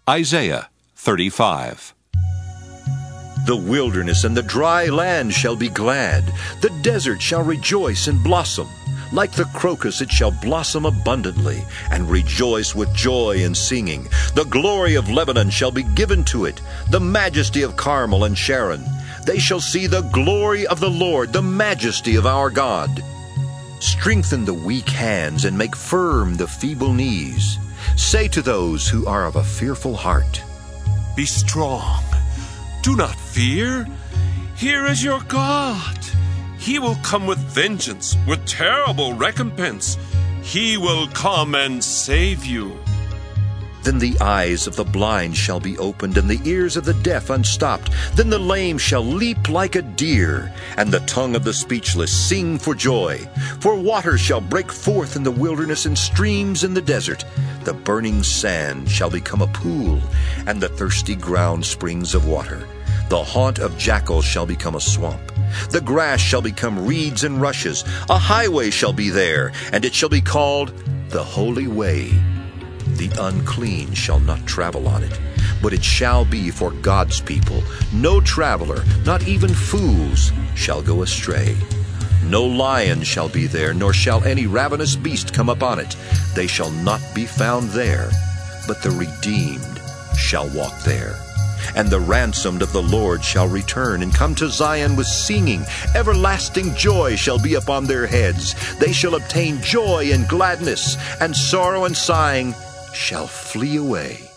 Isaiah 35. The wilderness and the dry land shall be glad. The desert shall rejoice and blossom. Like the crocus it shall blossom abundantly, and rejoice with joy and singing. The glory of Lebanon shall be given to it, the majesty of Carmel and Sharon. They shall see the glory of the Lord, the majesty of our God. Strengthen the weak hands and make firm the feeble knees. Say to those who are of a fearful heart, Be strong. Do not fear. Here is your God. He will come with vengeance, with terrible recompense. He will come and save you. Then the eyes of the blind shall be opened, and the ears of the deaf unstopped. Then the lame shall leap like a deer, and the tongue of the speechless sing for joy. For waters shall break forth in the wilderness, and streams in the desert. The burning sand shall become a pool, and the thirsty ground springs of water. The haunt of jackals shall become a swamp. The grass shall become reeds and rushes. A highway shall be there, and it shall be called the Holy Way. The unclean shall not travel on it, but it shall be for God's people. No traveler, not even fools, shall go astray. No lion shall be there, nor shall any ravenous beast come upon it. They shall not be found there, but the redeemed shall walk there. And the ransomed of the Lord shall return and come to Zion with singing. Everlasting joy shall be upon their heads. They shall obtain joy and gladness, and sorrow and sighing shall flee away.